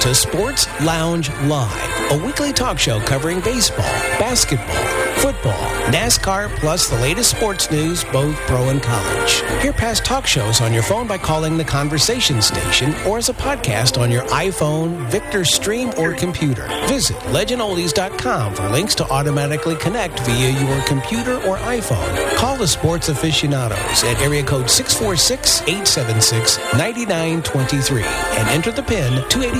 to Sports Lounge Live, a weekly talk show covering baseball, basketball, football, NASCAR, plus the latest sports news, both pro and college. Hear past talk shows on your phone by calling the Conversation Station or as a podcast on your iPhone, Victor Stream, or computer. Visit legendoldies.com for links to automatically connect via your computer or iPhone. Call the sports aficionados at area code 646-876-9923 and enter the PIN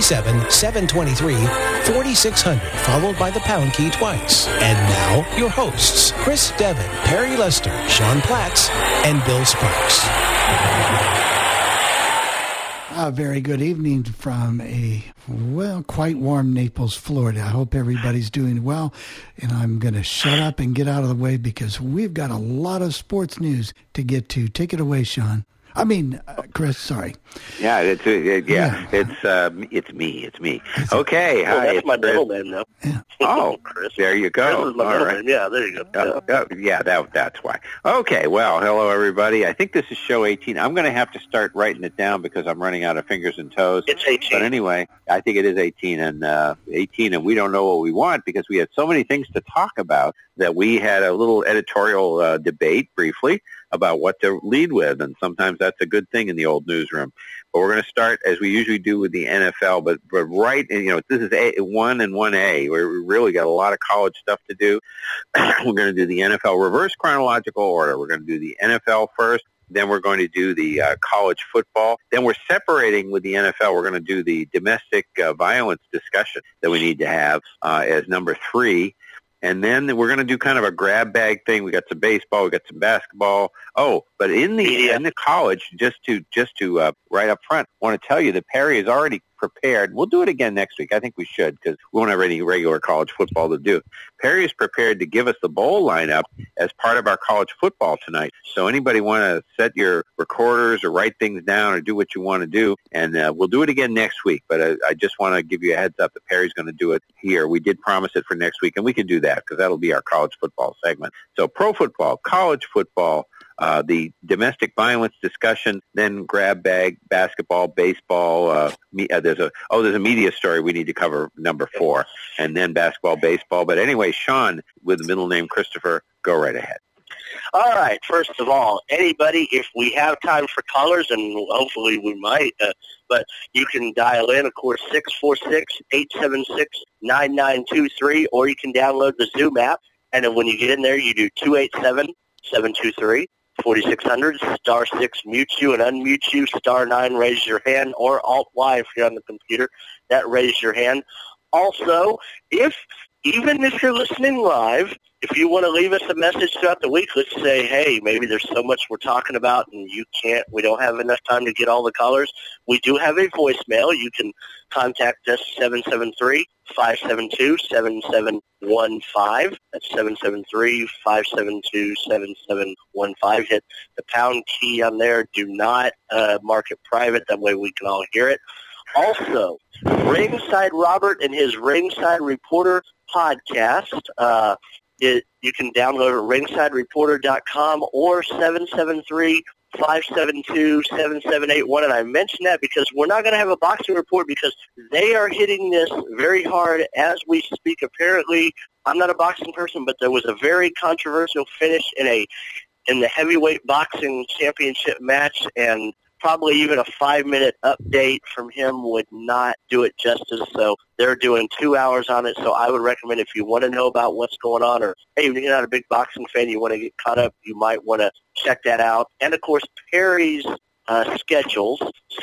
287-723-4600, followed by the pound key twice. And now, your hosts, Chris Devon, Perry Lester, Sean Platts, and Bill Sparks. A very good evening from quite warm Naples, Florida. I hope everybody's doing well, and I'm going to shut up and get out of the way because we've got a lot of sports news to get to. Take it away, Sean. I mean, Chris, sorry. Yeah, it's me. Okay, well, hi. That's my middle name, though. Yeah. Oh, Chris. There you go. Chris is my middle name. Yeah, there you go. That's why. Okay, well, hello, everybody. I think this is show 18. I'm going to have to start writing it down because I'm running out of fingers and toes. It's 18. But anyway, I think it is 18, and we don't know what we want because we had so many things to talk about that we had a little editorial debate briefly about what to lead with, and sometimes that's a good thing in the old newsroom. But we're going to start, as we usually do, with the NFL, but right, this is 1 and 1A, where we really got a lot of college stuff to do. We're going to do the NFL reverse chronological order. We're going to do the NFL first, then we're going to do the college football. Then we're separating with the NFL. We're going to do the domestic violence discussion that we need to have as number 3. And then we're going to do kind of a grab bag thing. We got some baseball, we got some basketball. Oh, but in the college, just to right up front, I want to tell you that Perry is already prepared. We'll do it again next week. I think we should because we won't have any regular college football to do. Perry is prepared to give us the bowl lineup as part of our college football tonight. So anybody want to set your recorders or write things down or do what you want to do, and we'll do it again next week. But I just want to give you a heads up that Perry's going to do it here. We did promise it for next week, and we can do that because that'll be our college football segment. So pro football, college football, the domestic violence discussion, then grab bag, basketball, baseball. There's a media story we need to cover, number 4, and then basketball, baseball. But anyway, Sean, with the middle name Christopher, go right ahead. All right. First of all, anybody, if we have time for callers, and hopefully we might, but you can dial in, of course, 646-876-9923, or you can download the Zoom app. And then when you get in there, you do 287-723. 4600, star 6 mutes you and unmutes you, star 9 raise your hand, or alt Y if you're on the computer, that raise your hand. Also, even if you're listening live, if you want to leave us a message throughout the week, let's say, hey, maybe there's so much we're talking about and we don't have enough time to get all the callers. We do have a voicemail. You can contact us 773-572-7715. That's 773-572-7715. Hit the pound key on there. Do not mark it private. That way we can all hear it. Also, Ringside Robert and his Ringside Reporter podcast. You can download it at ringsidereporter.com or 773-572-7781. And I mention that because we're not going to have a boxing report because they are hitting this very hard as we speak. Apparently, I'm not a boxing person, but there was a very controversial finish in the heavyweight boxing championship match, and probably even a 5-minute update from him would not do it justice. So they're doing 2 hours on it. So I would recommend, if you want to know about what's going on, or hey, if you're not a big boxing fan, you want to get caught up, you might want to check that out. And of course, Perry's schedules,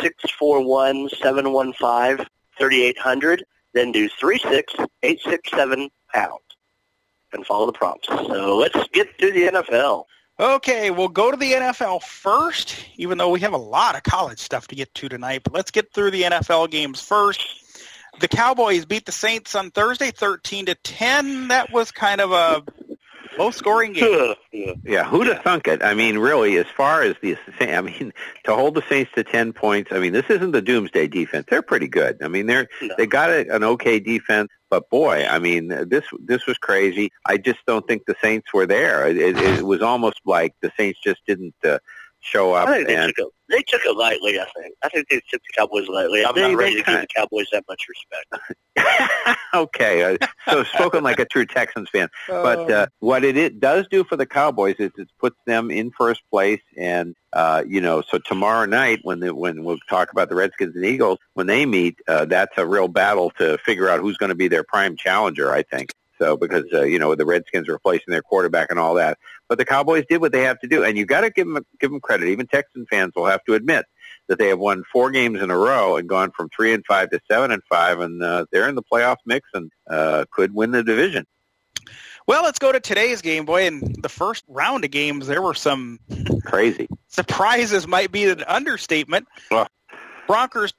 641-715-3800, then do 36867-POUND and follow the prompts. So let's get to the NFL. Okay, we'll go to the NFL first, even though we have a lot of college stuff to get to tonight. But let's get through the NFL games first. The Cowboys beat the Saints on Thursday, 13-10. That was kind of a low-scoring game. Yeah, who'd have thunk it? I mean, really, as far as to hold the Saints to 10 points, I mean, this isn't the doomsday defense. They're pretty good. I mean, they got an okay defense. But boy, I mean, this was crazy. I just don't think the Saints were there. It was almost like the Saints just didn't show up. I think they took it lightly, I think they took the Cowboys lightly. I'm not ready to give the Cowboys that much respect. Okay, so spoken like a true Texans fan. But what it does do for the Cowboys is it puts them in first place. And, so tomorrow night when we'll talk about the Redskins and Eagles, when they meet, that's a real battle to figure out who's going to be their prime challenger, I think. So because, the Redskins are replacing their quarterback and all that. But the Cowboys did what they have to do. And you got to give them credit. Even Texan fans will have to admit that they have won 4 games in a row and gone from 3-5 to 7-5. And they're in the playoff mix and could win the division. Well, let's go to today's game, boy. In the first round of games, there were some crazy surprises. Might be an understatement. Well, Broncos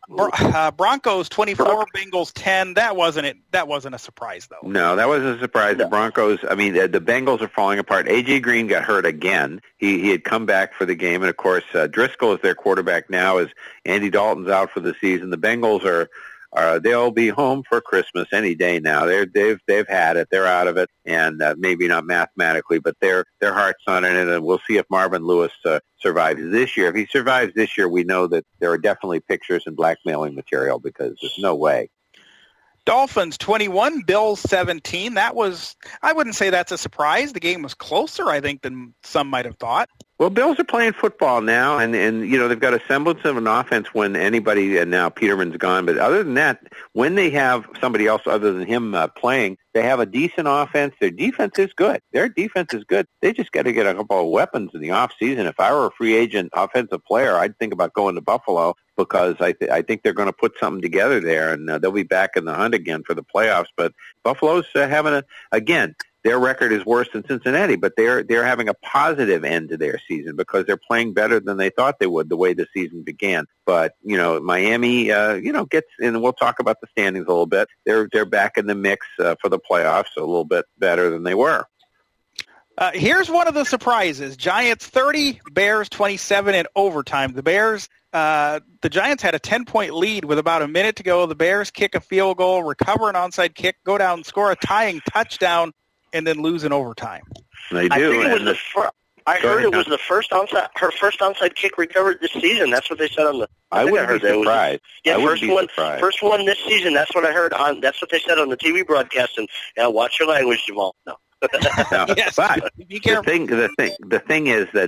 24, Bengals 10. That wasn't a surprise, though. No, that wasn't a surprise. No. The Broncos, the Bengals are falling apart. A.J. Green got hurt again. He had come back for the game, and of course, Driscoll is their quarterback now as Andy Dalton's out for the season. The Bengals they'll be home for Christmas any day now. They've had it. They're out of it, and maybe not mathematically, but their heart's not in it. And we'll see if Marvin Lewis survives this year. If he survives this year, we know that there are definitely pictures and blackmailing material because there's no way. Dolphins 21, Bills 17. I wouldn't say that's a surprise. The game was closer, I think, than some might have thought. Well, Bills are playing football now, and they've got a semblance of an offense when anybody, and now Peterman's gone. But other than that, when they have somebody else other than him playing, they have a decent offense. Their defense is good. Their defense is good. They just got to get a couple of weapons in the off season. If I were a free agent offensive player, I'd think about going to Buffalo because I think they're going to put something together there, and they'll be back in the hunt again for the playoffs. But Buffalo's having again. Their record is worse than Cincinnati, but they're having a positive end to their season because they're playing better than they thought they would the way the season began. But, Miami, gets in, and we'll talk about the standings a little bit. They're back in the mix for the playoffs, a little bit better than they were. Here's one of the surprises. Giants 30, Bears 27 in overtime. The Giants had a 10-point lead with about a minute to go. The Bears kick a field goal, recover an onside kick, go down, score a tying touchdown, and then lose in overtime. They do. I think it was I heard it was her first onside kick recovered this season. That's what they said on the. I wouldn't be surprised. First one this season. That's what I heard on. That's what they said on the TV broadcast. And watch your language, Jamal. No. No, yes, but be careful. The thing is that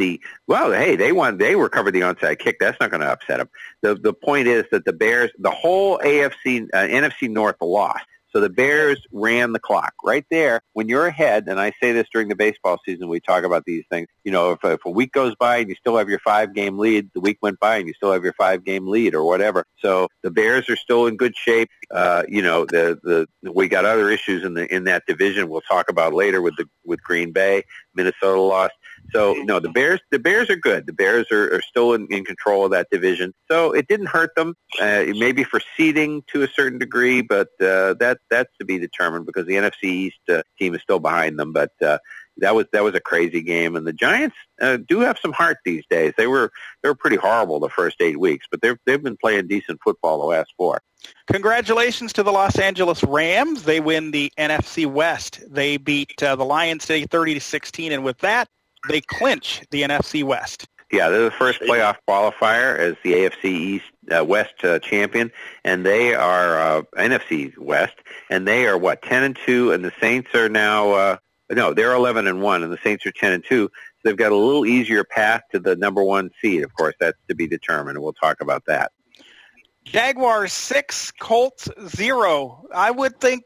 they recovered the onside kick. That's not going to upset them. The point is that the Bears, the whole NFC North lost. So the Bears ran the clock right there. When you're ahead, and I say this during the baseball season, we talk about these things. If a week goes by and you still have your 5-game lead, the week went by and you still have your 5-game lead or whatever. So the Bears are still in good shape. We got other issues in that division. We'll talk about later with Green Bay. Minnesota lost. So no, the Bears are good. The Bears are still in control of that division. So it didn't hurt them. Maybe for seeding to a certain degree, but that's to be determined because the NFC East team is still behind them. But that was a crazy game, and the Giants do have some heart these days. They were pretty horrible the first 8 weeks, but they've been playing decent football the last 4. Congratulations to the Los Angeles Rams. They win the NFC West. They beat the Lions today 30-16, and with that, they clinch the NFC West. Yeah, they're the first playoff qualifier as the AFC East West champion, and they are NFC West, and they are 10-2, and the Saints are now they're 11-1, and the Saints are 10-2. So they've got a little easier path to the number 1 seed. Of course, that's to be determined, and we'll talk about that. Jaguars 6, Colts 0. I would think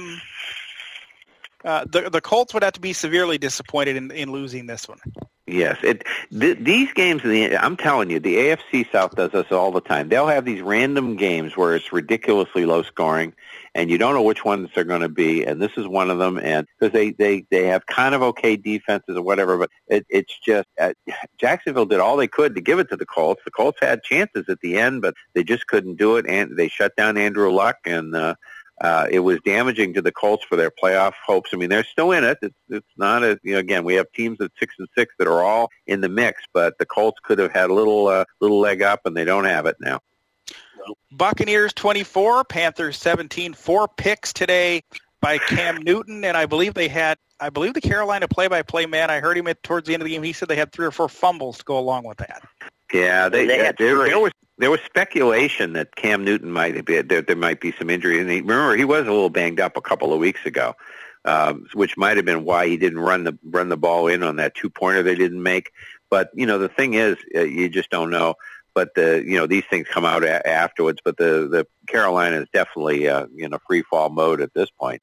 the Colts would have to be severely disappointed in losing this one. Yes, these games, I'm telling you, the AFC South does this all the time. They'll have these random games where it's ridiculously low scoring, and you don't know which ones they're going to be, and this is one of them. And because they have kind of okay defenses or whatever, but it's just Jacksonville did all they could to give it to the Colts. The Colts had chances at the end, but they just couldn't do it, and they shut down Andrew Luck, and it was damaging to the Colts for their playoff hopes. I mean, they're still in it. It's not again, we have teams at 6-6 that are all in the mix, but the Colts could have had a little leg up, and they don't have it now. Buccaneers 24, Panthers 17, 4 picks today by Cam Newton, and I believe they had I believe the Carolina play-by-play man, I heard him towards the end of the game, he said they had 3 or 4 fumbles to go along with that. Yeah, there was speculation that Cam Newton might be, there might be some injury. And remember, he was a little banged up a couple of weeks ago, which might have been why he didn't run the ball in on that 2-pointer they didn't make. But, the thing is, you just don't know. But these things come out afterwards. But the Carolina is definitely in a free fall mode at this point.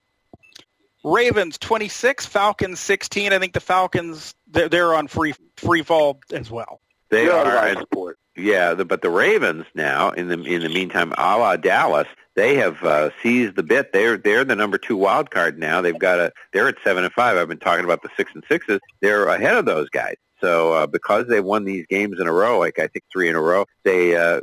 Ravens 26, Falcons 16. I think the Falcons they're on free fall as well. They are. Yeah, but the Ravens now, in the meantime, a la Dallas, they have seized the bit. They're the number 2 wild card now. They're at 7-5. I've been talking about the 6 and 6s. They're ahead of those guys. So because they won these games in a row, like I think 3 in a row, they are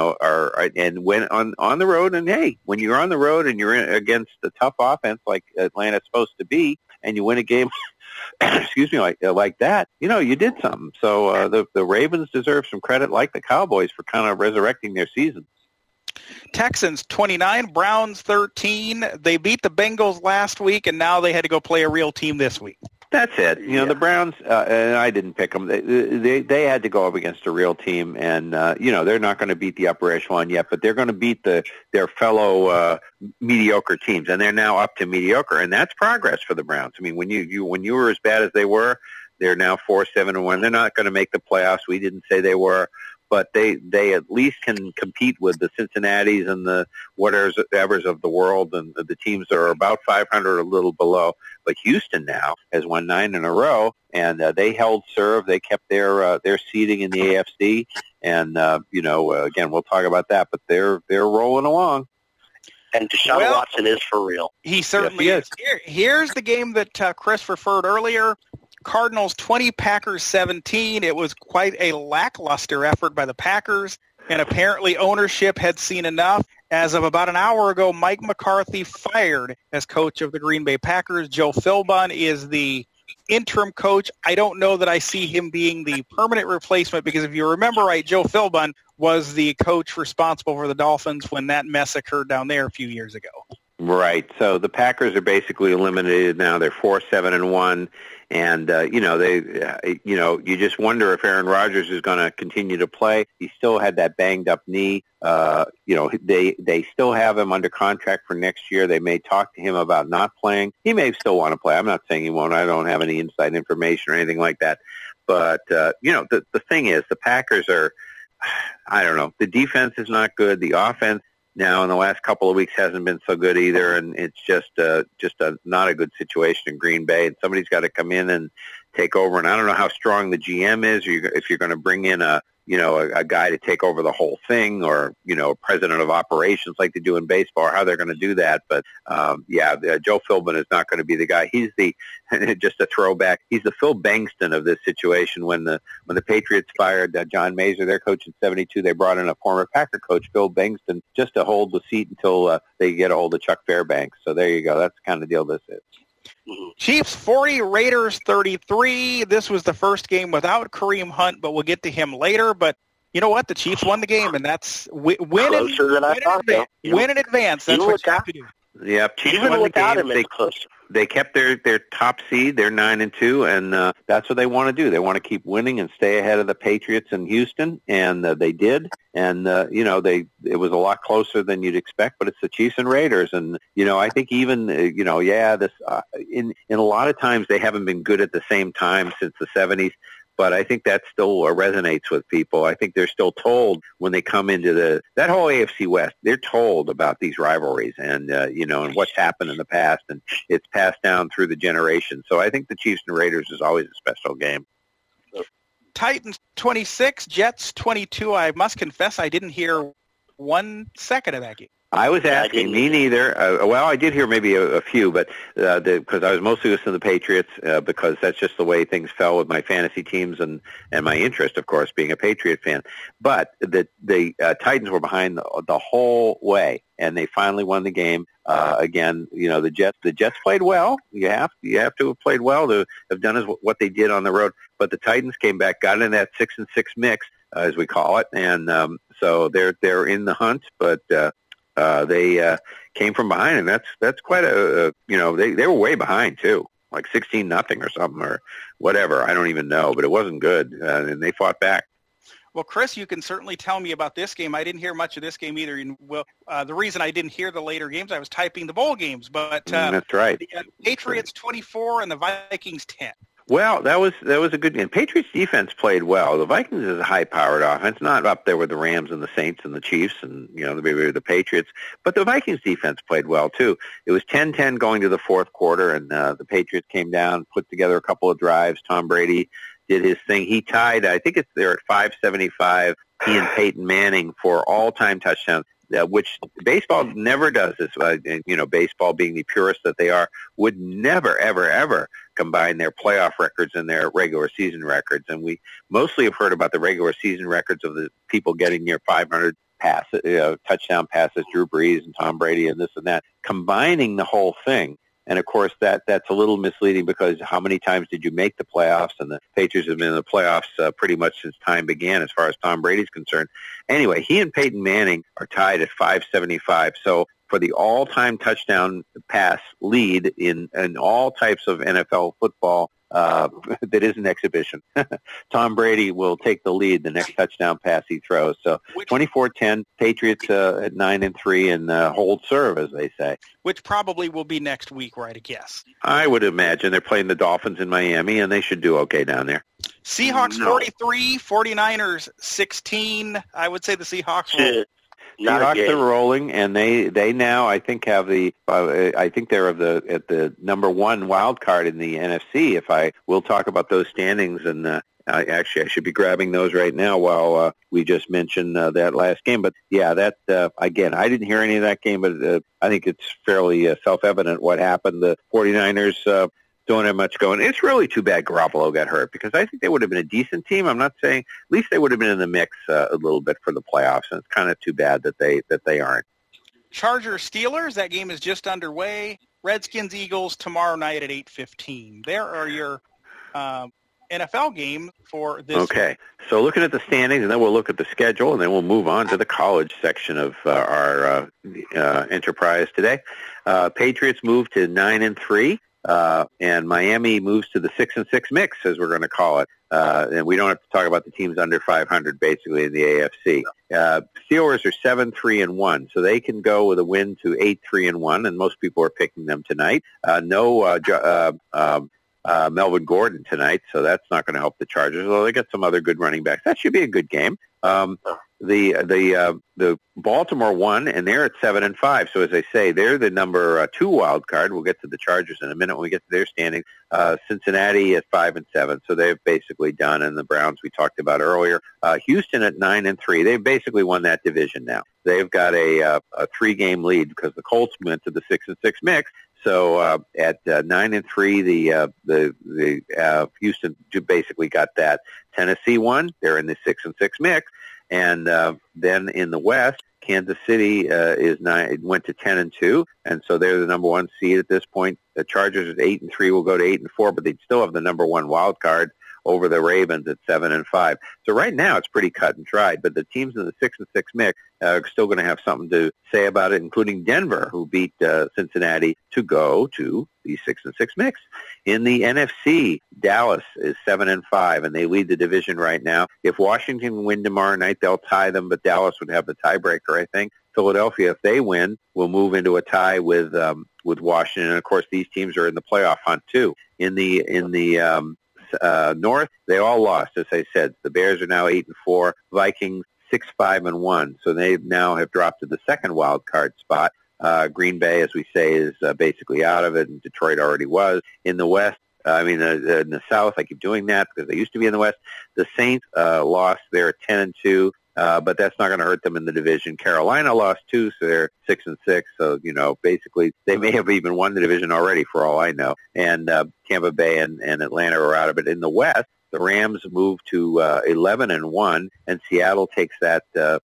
and went on the road. And hey, when you're on the road and you're against a tough offense like Atlanta's supposed to be, and you win a game, excuse me, like that, you did something. So the Ravens deserve some credit, like the Cowboys, for kind of resurrecting their season. Texans 29, Browns 13. They beat the Bengals last week, and now they had to go play a real team this week. That's it. The Browns, and I didn't pick them. They had to go up against a real team, and they're not going to beat the upper echelon yet, but they're going to beat their fellow mediocre teams, and they're now up to mediocre, and that's progress for the Browns. I mean, when you were as bad as they were, they're now 4-7-1. They're not going to make the playoffs. We didn't say they were. But they at least can compete with the Cincinnatis and the whatevers of the world, and the teams that are about 500 or a little below. But Houston now has won 9 in a row, and they held serve. They kept their seeding in the AFC, and again, we'll talk about that. But they're rolling along. And Deshaun Watson is for real. He certainly is. Here's the game that Chris referred earlier. Cardinals 20, Packers 17. It was quite a lackluster effort by the Packers, and apparently ownership had seen enough. As of about an hour ago, Mike McCarthy fired as coach of the Green Bay Packers. Joe Philbin is the interim coach. I don't know that I see him being the permanent replacement, because if you remember right, Joe Philbin was the coach responsible for the Dolphins when that mess occurred down there a few years ago. Right. So the Packers are basically eliminated now. They're 4-7-1. And, you just wonder if Aaron Rodgers is going to continue to play. He still had that banged up knee. They still have him under contract for next year. They may talk to him about not playing. He may still want to play. I'm not saying he won't. I don't have any inside information or anything like that. But, the thing is, the Packers are, I don't know, the defense is not good. The offense now in the last couple of weeks hasn't been so good either, and it's just not a good situation in Green Bay. And somebody's got to come in and take over. And I don't know how strong the GM is, if you're going to bring in a guy to take over the whole thing, or president of operations like they do in baseball, or how they're going to do that. But Joe Philbin is not going to be the guy. He's just a throwback. He's the Phil Bengston of this situation. When the Patriots fired John Mazur, their coach in '72, they brought in a former Packer coach, Phil Bengston, just to hold the seat until they get a hold of Chuck Fairbanks. So there you go. That's the kind of deal this is. Chiefs 40, Raiders 33. This was the first game without Kareem Hunt, but we'll get to him later. But you know what? The Chiefs won the game, and that's win in advance. That's what you have to do. Yeah, Chiefs won the game. They kept their top seed. They're 9-2, and that's what they want to do. They want to keep winning and stay ahead of the Patriots in Houston, and they did. And it was a lot closer than you'd expect. But it's the Chiefs and Raiders, and I think even in a lot of times they haven't been good at the same time since the '70s. But I think that still resonates with people. I think they're still told when they come into that whole AFC West, they're told about these rivalries and, and what's happened in the past, and it's passed down through the generations. So I think the Chiefs and Raiders is always a special game. Titans 26, Jets 22. I must confess I didn't hear 1 second of that game. I was asking, me neither. I did hear maybe a few, but because I was mostly listening to the Patriots because that's just the way things fell with my fantasy teams and my interest, of course, being a Patriot fan. But the Titans were behind the whole way, and they finally won the game. Again, the Jets played well. You have to have played well to have done what they did on the road. But the Titans came back, got in that 6-6 mix, as we call it, and so they're in the hunt, but. They came from behind, and that's quite they were way behind too. like 16-0 or something or whatever. I don't even know, but it wasn't good, and they fought back. Well, Chris, you can certainly tell me about this game. I didn't hear much of this game either. And the reason I didn't hear the later games, I was typing the bowl games. But that's right. The Patriots 24 and the Vikings 10. Well, that was a good game. Patriots defense played well. The Vikings is a high-powered offense, not up there with the Rams and the Saints and the Chiefs and the Patriots, but the Vikings defense played well too. It was 10-10 going to the fourth quarter, and the Patriots came down, put together a couple of drives. Tom Brady did his thing. He tied, I think they're at 575. He and Peyton Manning for all-time touchdowns. Which baseball never does this. Baseball being the purists that they are, would never, ever, ever combine their playoff records and their regular season records. And we mostly have heard about the regular season records of the people getting near 500 touchdown passes, Drew Brees and Tom Brady and this and that, combining the whole thing. And, of course, that's a little misleading because how many times did you make the playoffs? And the Patriots have been in the playoffs pretty much since time began as far as Tom Brady's concerned. Anyway, he and Peyton Manning are tied at 575. So for the all-time touchdown pass lead in all types of NFL football that is an exhibition, Tom Brady will take the lead the next touchdown pass he throws. So 24-10, Patriots at 9-3 and hold serve, as they say. Which probably will be next week, right, I guess. I would imagine. They're playing the Dolphins in Miami, and they should do okay down there. Seahawks 43, 49ers 16. I would say the Seahawks will... Seahawks are rolling, and they now I think have I think they're at the number one wild card in the NFC. We'll talk about those standings, and actually I should be grabbing those right now while we just mentioned that last game. But yeah, that again, I didn't hear any of that game, but I think it's fairly self-evident what happened. The 49ers don't have much going. It's really too bad Garoppolo got hurt because I think they would have been a decent team. I'm not saying, at least they would have been in the mix a little bit for the playoffs, and it's kind of too bad that they aren't. Chargers-Steelers, that game is just underway. Redskins-Eagles tomorrow night at 8:15. There are your NFL games for this. Okay, so looking at the standings, and then we'll look at the schedule, and then we'll move on to the college section of our enterprise today. Patriots move to 9-3. And Miami moves to the 6-6 mix, as we're going to call it. And we don't have to talk about the teams under 500, basically, in the AFC. Steelers are 7-3-1, so they can go with a win to 8-3-1, and most people are picking them tonight. Melvin Gordon tonight, so that's not going to help the Chargers, although they got some other good running backs. That should be a good game. The Baltimore won, and they're at 7-5. So as I say, they're the number 2 wild card. We'll get to the Chargers in a minute when we get to their standings. Cincinnati at 5-7, so they've basically done. And the Browns we talked about earlier. Houston at 9-3. They've basically won that division now. They've got a 3-game lead because the Colts went to the 6-6 mix. So at 9-3, the Houston basically got that. Tennessee won. They're in the 6-6 mix. And then in the West, Kansas City went to 10-2, and so they're the number 1 seed at this point. The Chargers at 8-3 will go to 8-4, but they'd still have the number 1 wild card over the Ravens at 7-5. So right now it's pretty cut and dried, but the teams in the 6-6 mix are still going to have something to say about it, including Denver, who beat Cincinnati to go to the 6-6 mix. In the NFC, Dallas is 7-5, and they lead the division right now. If Washington win tomorrow night, they'll tie them, but Dallas would have the tiebreaker, I think. Philadelphia, if they win, will move into a tie with Washington, and of course these teams are in the playoff hunt too. In the North, they all lost, as I said. The Bears are now 8-4, Vikings 6-5-1, so they now have dropped to the second wild card spot. Green Bay, as we say, is basically out of it, and Detroit already was. In the West, in the South, I keep doing that because they used to be in the West. The Saints lost. They're 10-2. But that's not going to hurt them in the division. Carolina lost 2, so they're 6-6. So, basically they may have even won the division already for all I know. And Tampa Bay and Atlanta are out of it. In the West, the Rams move to 11-1, and Seattle takes that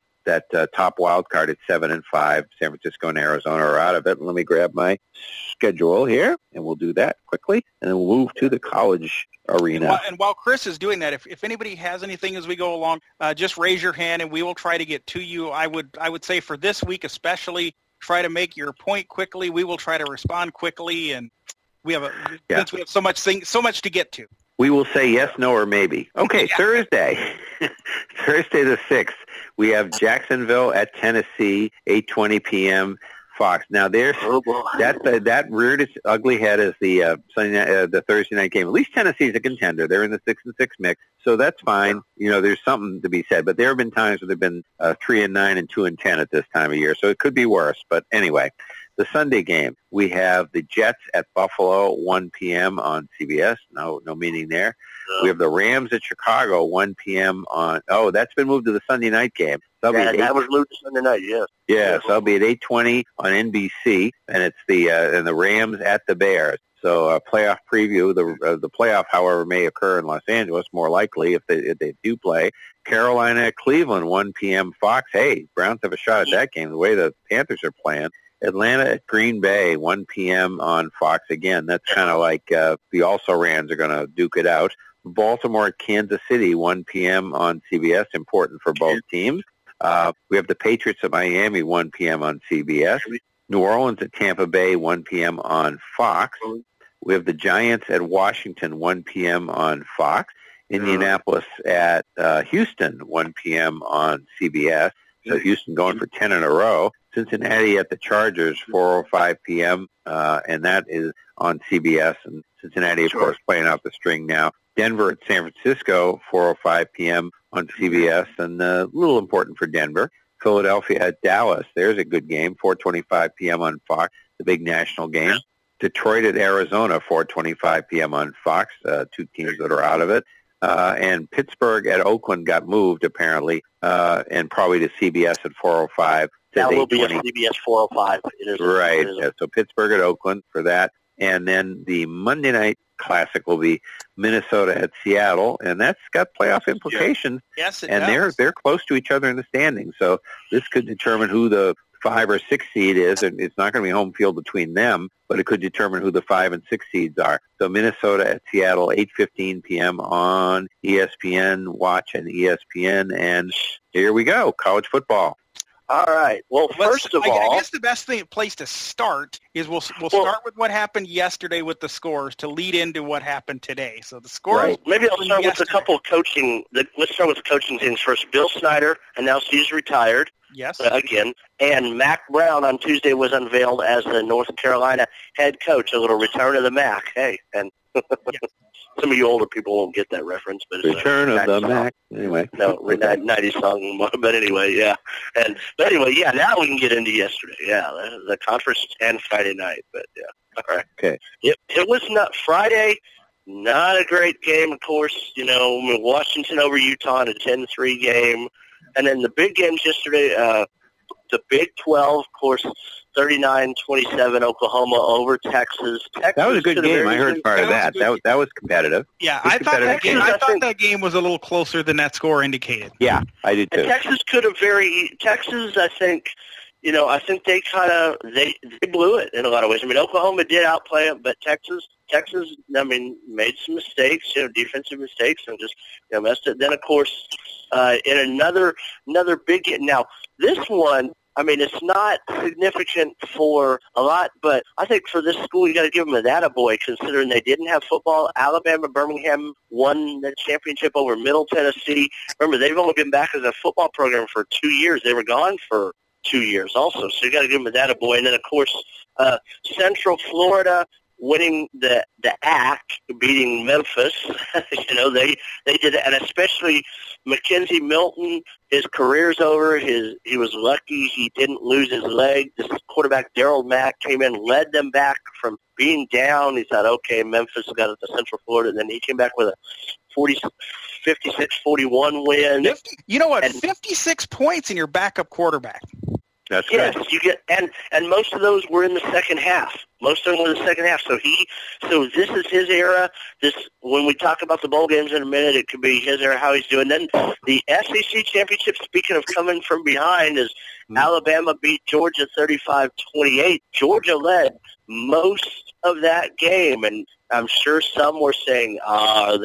top wild card at 7-5. San Francisco and Arizona are out of it. Let me grab my schedule here, and we'll do that quickly, and then we'll move to the college arena. And while Chris is doing that, if anybody has anything as we go along, just raise your hand, and we will try to get to you. I would say for this week especially, try to make your point quickly. We will try to respond quickly, and Since we have so much to get to. We will say yes, no, or maybe. Okay, Yeah. Thursday. Thursday the 6th, we have Jacksonville at Tennessee, 8:20 p.m. Fox. Now, there's that reared its ugly head as the the Thursday night game. At least Tennessee's a contender. They're in the 6-6 mix, so that's fine. You know, there's something to be said. But there have been times where they've been 3-9 and 2-10 at this time of year, so it could be worse. But anyway, the Sunday game, we have the Jets at Buffalo, 1 p.m. on CBS. No meaning there. We have the Rams at Chicago, 1 p.m. on. Oh, that's been moved to the Sunday night game. That was moved to Sunday night. Yes. Yeah, so that'll be at 8:20 on NBC, and it's the Rams at the Bears. So playoff preview. The playoff, however, may occur in Los Angeles, more likely if they do play. Carolina at Cleveland, 1 p.m. Fox. Hey, Browns have a shot at that game. The way the Panthers are playing. Atlanta at Green Bay, 1 p.m. on Fox. Again, that's kind of like the also-rans are going to duke it out. Baltimore at Kansas City, 1 p.m. on CBS, important for both teams. We have the Patriots at Miami, 1 p.m. on CBS. New Orleans at Tampa Bay, 1 p.m. on Fox. We have the Giants at Washington, 1 p.m. on Fox. Indianapolis at Houston, 1 p.m. on CBS. So Houston going for 10 in a row. Cincinnati at the Chargers, 4:05 p.m., and that is on CBS. And Cincinnati, of course, playing out the string now. Denver at San Francisco, 4:05 p.m. on CBS, and a little important for Denver. Philadelphia at Dallas, there's a good game, 4:25 p.m. on Fox, the big national game. Detroit at Arizona, 4:25 p.m. on Fox, two teams that are out of it. And Pittsburgh at Oakland got moved, apparently, and probably to CBS at 4:05. That will be a CBS 4:05. It is right. So Pittsburgh at Oakland for that. And then the Monday night classic will be Minnesota at Seattle, and that's got playoff implications. Yes, it does. They're close to each other in the standings, so this could determine who the 5 or 6 seed is, and it's not going to be home field between them, but it could determine who the 5 and 6 seeds are. So Minnesota at Seattle, 8:15 p.m. on ESPN, watch and ESPN, and here we go, college football. All right. Well, first of all, I guess the best place to start is we'll start with what happened yesterday with the scores to lead into what happened today. So the scores. Right. Maybe I'll start with a couple of coaching. Let's start with the coaching things first. Bill Snyder announced he's retired. Yes. Again. And Mac Brown on Tuesday was unveiled as the North Carolina head coach. A little return of the Mac. Hey, and some of you older people won't get that reference, but it's Return of the Mac. Anyway. No, 90s song, but anyway, yeah. But anyway, yeah, now we can get into yesterday. Yeah, the conference and Friday night, but yeah. All right. Okay. It was not Friday, not a great game, of course. You know, Washington over Utah in a 10-3 game. And then the big games yesterday, the Big 12, of course, 39-27 Oklahoma over Texas. That was a good game. I heard part of that. That was competitive. Yeah, I thought that game was a little closer than that score indicated. Yeah, I did too. And Texas could have Texas, I think, I think they they blew it in a lot of ways. I mean, Oklahoma did outplay them, but Texas, made some mistakes, defensive mistakes, and just messed it. Then, of course, in another big game. Now, this one, it's not significant for a lot, but I think for this school, you got to give them an attaboy, considering they didn't have football. Alabama, Birmingham won the championship over Middle Tennessee. Remember, they've only been back as a football program for 2 years. They were gone for 2 years also, so you got to give them an attaboy. And then, of course, Central Florida winning the ACC, beating Memphis. They did it, and especially Mackenzie Milton. His career's over. He was lucky he didn't lose his leg. This quarterback Darryl Mack came in, led them back from being down. He thought, okay, Memphis got it to Central Florida, and then he came back with a 56-41 win. You know what? 56 points in your backup quarterback. That's good. Yes, you get, and most of those were in the second half. Most of them were in the second half. So this is his era. When we talk about the bowl games in a minute, it could be his era, how he's doing. Then the SEC championship, speaking of coming from behind, is Alabama beat Georgia 35-28. Georgia led most of that game, and I'm sure some were saying, I've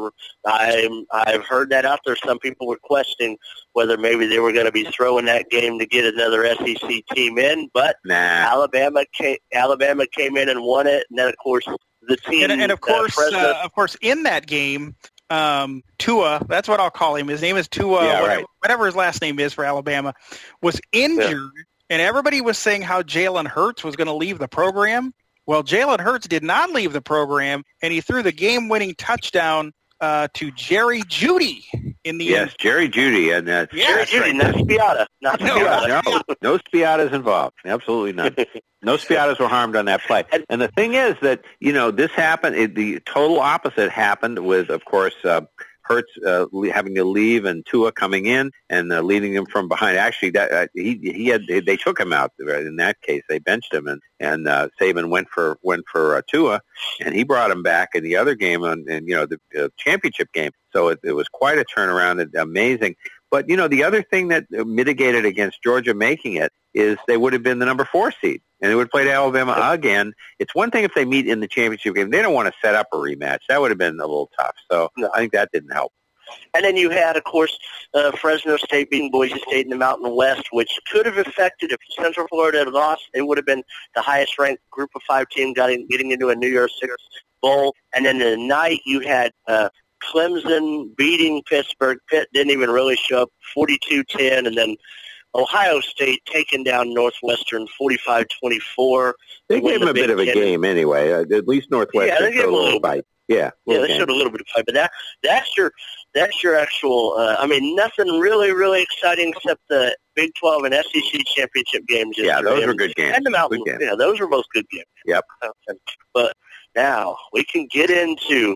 heard that out there. Some people were questioning whether maybe they were going to be throwing that game to get another SEC team in, but Alabama Alabama came in and won it, and then of course the team and of course in that game, Tua, that's what I'll call him. His name is Tua, whatever his last name is for Alabama, was injured, and everybody was saying how Jalen Hurts was going to leave the program. Well, Jalen Hurts did not leave the program, and he threw the game-winning touchdown to Jerry Jeudy in the end. Jerry Jeudy, and Jerry Jeudy, not Spiata. Not Spiata. No Spiatas involved. Absolutely none. No Spiatas were harmed on that play. And the thing is that this happened. The total opposite happened with, of course, Hurts having to leave and Tua coming in and leading him from behind. Actually, that they took him out in that case. They benched him, and Saban went for Tua, and he brought him back in the other game the championship game. So it was quite a turnaround and amazing. But the other thing that mitigated against Georgia making it is they would have been the number 4 seed. And they would play Alabama again. It's one thing if they meet in the championship game. They don't want to set up a rematch. That would have been a little tough. So I think that didn't help. And then you had, of course, Fresno State beating Boise State in the Mountain West, which could have affected if Central Florida had lost. It would have been the highest-ranked Group of 5 team getting into a New Year's Six Bowl. And then the night you had Clemson beating Pittsburgh. Pitt didn't even really show up, 42-10, and then Ohio State taking down Northwestern 45-24. They gave them a bit of a game anyway. At least Northwestern showed a little bite. Yeah, they showed a little bit of fight, but that's your actual. Nothing really exciting except the Big 12 and SEC championship games. Yeah, those were good games. And the Mountain, those were both good games. Yep. But now we can get into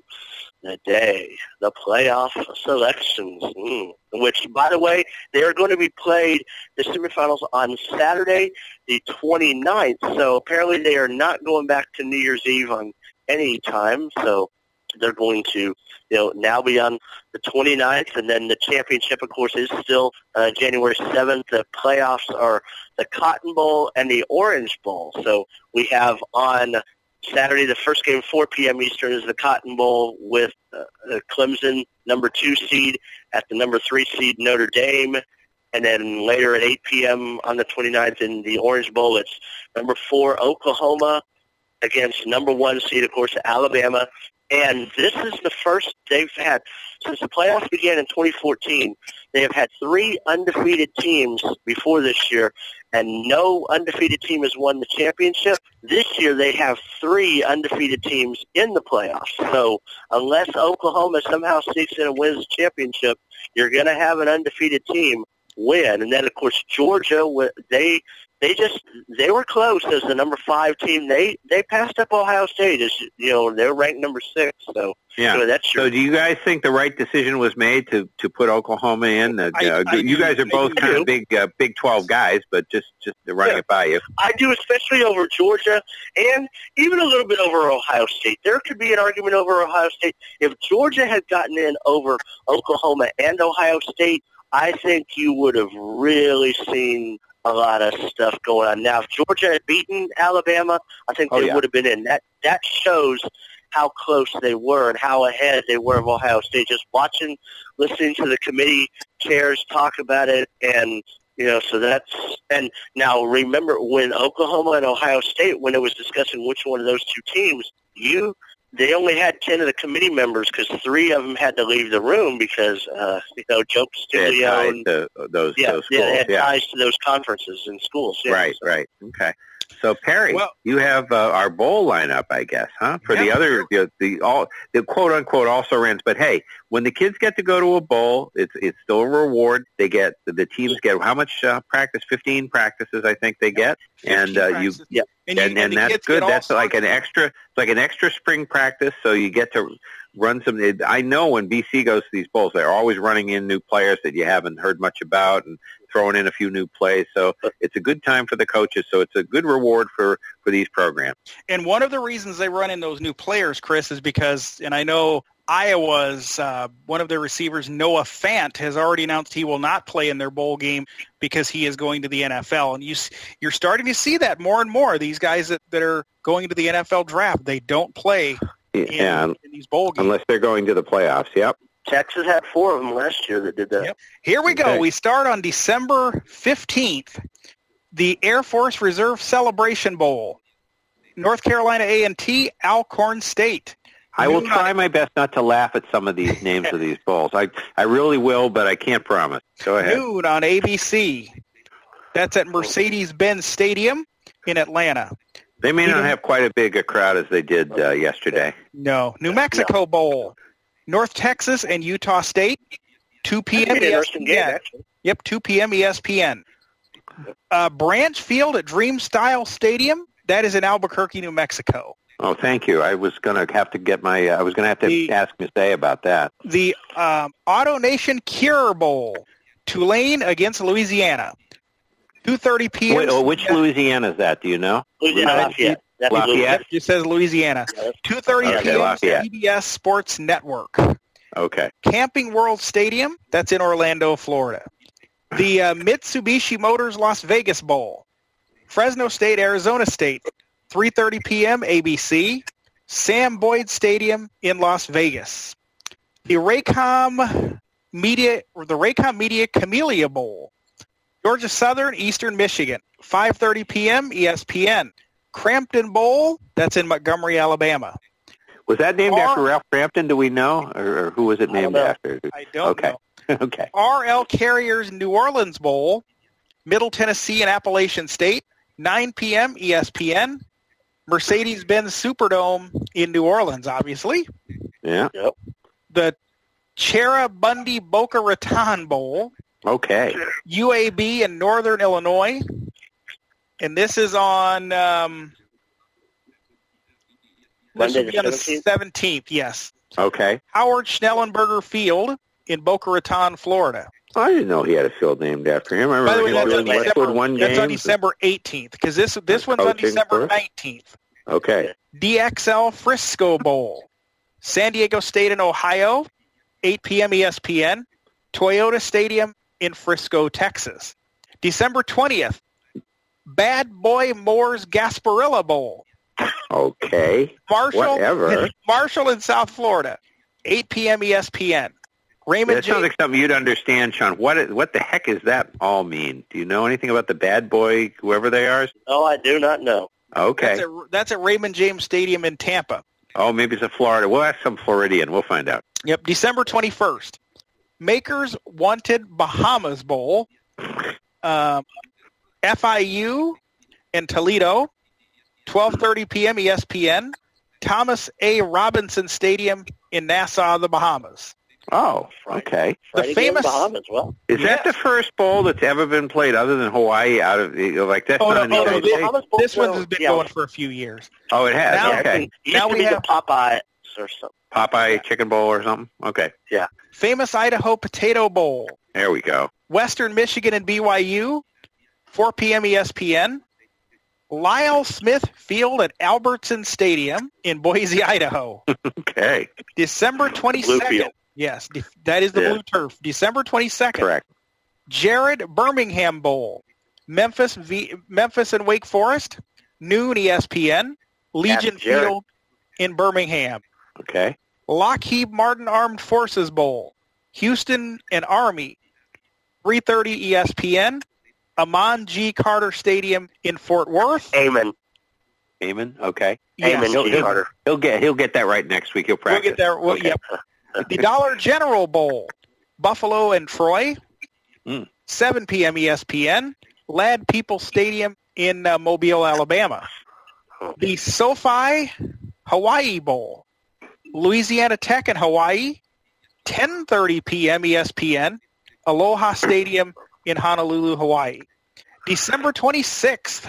the playoff selections, which, by the way, they are going to be played, the semifinals, on Saturday, the 29th. So apparently they are not going back to New Year's Eve on any time. So they're going to, now be on the 29th, and then the championship, of course, is still January 7th. The playoffs are the Cotton Bowl and the Orange Bowl. So we have on Saturday, the first game, 4 p.m. Eastern, is the Cotton Bowl with Clemson, number 2 seed, at the number 3 seed Notre Dame. And then later at 8 p.m. on the 29th in the Orange Bowl, it's number 4 Oklahoma against number 1 seed, of course, Alabama. And this is the first they've had, since the playoffs began in 2014, they have had 3 undefeated teams before this year, and no undefeated team has won the championship. This year they have 3 undefeated teams in the playoffs. So unless Oklahoma somehow sneaks in and wins the championship, you're going to have an undefeated team win. And then, of course, Georgia, they were close as the number 5 team. They passed up Ohio State as they're ranked number 6. So So do you guys think the right decision was made to put Oklahoma in? You guys are both kind of big Big 12 guys, but just running it by you. I do, especially over Georgia and even a little bit over Ohio State. There could be an argument over Ohio State. If Georgia had gotten in over Oklahoma and Ohio State, I think you would have really seen a lot of stuff going on. Now, if Georgia had beaten Alabama, I think they would have been in. That shows how close they were and how ahead they were of Ohio State. Just listening to the committee chairs talk about it, and and now remember when Oklahoma and Ohio State, when it was discussing which one of those 2 teams, they only had 10 of the committee members because 3 of them had to leave the room because, Joe Castillo and those schools. They had ties to those conferences and schools. Yeah, right. Okay. So Perry, you have our bowl lineup, I guess, huh? For the other, the quote unquote also rans. But hey, when the kids get to go to a bowl, it's still a reward. They get the teams get how much practice? 15 practices, I think they get, and and that's good. That's like an extra spring practice. So you get to run some. I know when BC goes to these bowls, they're always running in new players that you haven't heard much about and throwing in a few new plays. So it's a good time for the coaches. So it's a good reward for these programs. And one of the reasons they run in those new players, Chris, is because, and I know Iowa's one of their receivers, Noah Fant, has already announced he will not play in their bowl game because he is going to the NFL. And you're starting to see that more and more. These guys that are going to the NFL draft, they don't play in these bowl games. Unless they're going to the playoffs, yep. Texas had 4 of them last year that did that. Yep. Here we go. We start on December 15th, the Air Force Reserve Celebration Bowl. North Carolina A&T, Alcorn State. I will try my best not to laugh at some of these names of these bowls. I really will, but I can't promise. Go ahead. Noon on ABC. That's at Mercedes-Benz Stadium in Atlanta. They may not have quite as big a crowd as they did yesterday. No. New Mexico Bowl. North Texas and Utah State. 2 p.m. ESPN. Yep, 2 p.m. ESPN. Branch Field at Dream Style Stadium. That is in Albuquerque, New Mexico. Oh, thank you. I was going to have to get my. I was going to have to ask Miss Day about that. The Auto Nation Cure Bowl. Tulane against Louisiana. 2:30 p.m. Wait, which Louisiana is that? Do you know? Louisiana Lafayette. It says Louisiana. 2:30 p.m. CBS Sports Network. Okay. Camping World Stadium. That's in Orlando, Florida. The Mitsubishi Motors Las Vegas Bowl. Fresno State, Arizona State. 3:30 p.m. ABC. Sam Boyd Stadium in Las Vegas. The Raycom Media Camellia Bowl. Georgia Southern, Eastern Michigan. 5:30 p.m. ESPN. Crampton Bowl. That's in Montgomery, Alabama. Was that named after Ralph Crampton? Do we know, or who was it named after? I don't know. Okay. R.L. Carrier's New Orleans Bowl. Middle Tennessee and Appalachian State. 9 p.m. ESPN. Mercedes-Benz Superdome in New Orleans, obviously. Yeah. Yep. The Chera-Bundy Boca Raton Bowl. Okay. UAB in Northern Illinois. And this is on Monday the 17th, yes. Okay. Howard Schnellenberger Field in Boca Raton, Florida. I didn't know he had a field named after him. I remember By the way, that's on game. December 18th, because this one's on December 19th. Okay. DXL Frisco Bowl. San Diego State and Ohio, 8 p.m. ESPN. Toyota Stadium in Frisco, Texas. December 20th, Bad Boy Moore's Gasparilla Bowl. Okay. Marshall in South Florida, 8 p.m. ESPN. That sounds like something you'd understand, Sean. What the heck does that all mean? Do you know anything about the Bad Boy, whoever they are? No, I do not know. Okay. That's at Raymond James Stadium in Tampa. Oh, maybe it's a Florida. We'll ask some Floridian. We'll find out. Yep, December 21st. Makers Wanted Bahamas Bowl. FIU in Toledo, 12:30 p.m. ESPN. Thomas A. Robinson Stadium in Nassau, the Bahamas. Oh, okay. The famous Bahamas. Well, is that the first bowl that's ever been played other than Hawaii? Out of like that's not in the United States? This one has been going for a few years. Oh, it has. Now, okay. Now we have Popeye or something. Popeye Chicken Bowl or something. Okay. Yeah. Famous Idaho Potato Bowl. There we go. Western Michigan and BYU, 4 p.m. ESPN. Lyle Smith Field at Albertson Stadium in Boise, Idaho. Okay. December 22nd. Yes, that is the blue turf. December 22nd. Correct. Jared Birmingham Bowl. Memphis and Wake Forest. Noon ESPN. Legion Field in Birmingham. Okay. Lockheed Martin Armed Forces Bowl. Houston and Army. 3:30 ESPN. Amon G. Carter Stadium in Fort Worth. Amon. Okay. Yes. Amon G. Carter. He'll get that right next week. He'll practice. We'll get there. Okay. Yep. The Dollar General Bowl. Buffalo and Troy. 7 p.m. ESPN. Ladd People Stadium in Mobile, Alabama. The SoFi Hawaii Bowl. Louisiana Tech and Hawaii. 10:30 p.m. ESPN. Aloha Stadium in Honolulu, Hawaii. December 26th,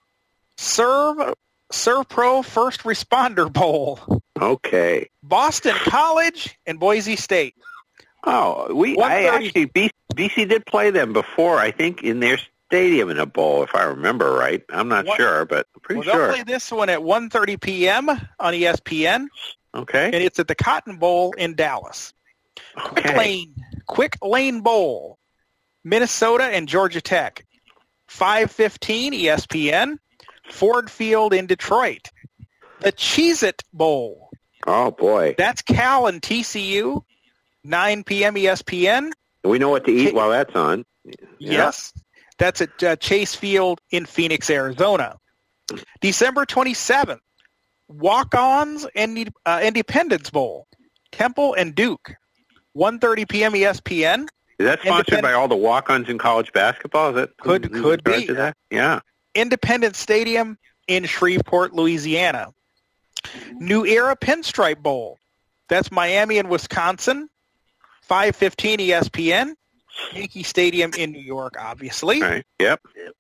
Serve Pro First Responder Bowl. Okay. Boston College and Boise State. Oh, BC did play them before, I think, in their stadium in a bowl, if I remember right. I'm not sure, but I'm pretty sure. They'll play this one at 1:30 p.m. on ESPN. Okay. And it's at the Cotton Bowl in Dallas. Okay. Quick Lane Bowl. Minnesota and Georgia Tech. 5:15 ESPN. Ford Field in Detroit. The Cheez-It Bowl. Oh, boy. That's Cal and TCU. 9 p.m. ESPN. We know what to eat while that's on. Yes. That's at Chase Field in Phoenix, Arizona. December 27th, Walk-Ons and Independence Bowl, Temple and Duke, 1:30 p.m. ESPN. Is that sponsored by all the walk-ons in college basketball? Is that could be? That? Yeah. Independence Stadium in Shreveport, Louisiana. New Era Pinstripe Bowl. That's Miami and Wisconsin, 5:15 ESPN. Yankee Stadium in New York, obviously. Right. Yep.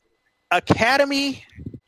Academy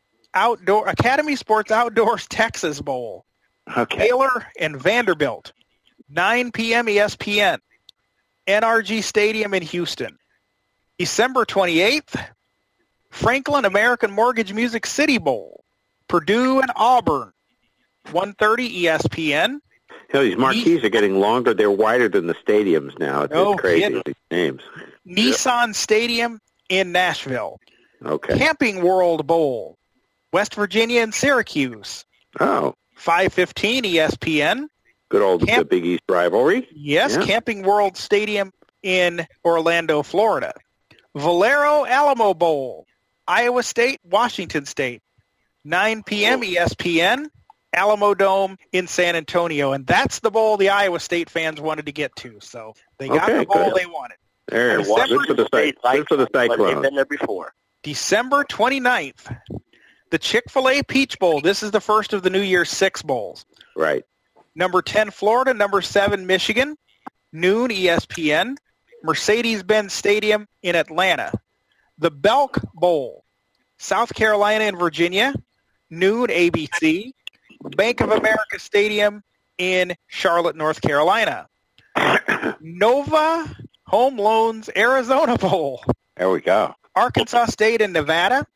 Sports Outdoors Texas Bowl. Okay. Baylor and Vanderbilt, 9 p.m. ESPN. NRG Stadium in Houston. December 28th, Franklin American Mortgage Music City Bowl, Purdue and Auburn, 1:30 ESPN. These marquees are getting longer. They're wider than the stadiums now. It's crazy, these names. Nissan Stadium in Nashville. Okay. Camping World Bowl, West Virginia and Syracuse. Oh. 5:15 ESPN. Good old the Big East rivalry. Yes, yeah. Camping World Stadium in Orlando, Florida. Valero Alamo Bowl, Iowa State, Washington State. 9 p.m. ESPN. Alamo Dome in San Antonio. And that's the bowl the Iowa State fans wanted to get to. So they got the bowl they wanted. There, good for the Cyclones. They've been there before. December 29th, the Chick-fil-A Peach Bowl. This is the first of the New Year's 6 bowls. Right. Number 10, Florida. Number 7, Michigan. Noon, ESPN. Mercedes-Benz Stadium in Atlanta. The Belk Bowl, South Carolina and Virginia. Noon, ABC. Bank of America Stadium in Charlotte, North Carolina. Nova Home Loans Arizona Bowl. There we go. Arkansas State and Nevada.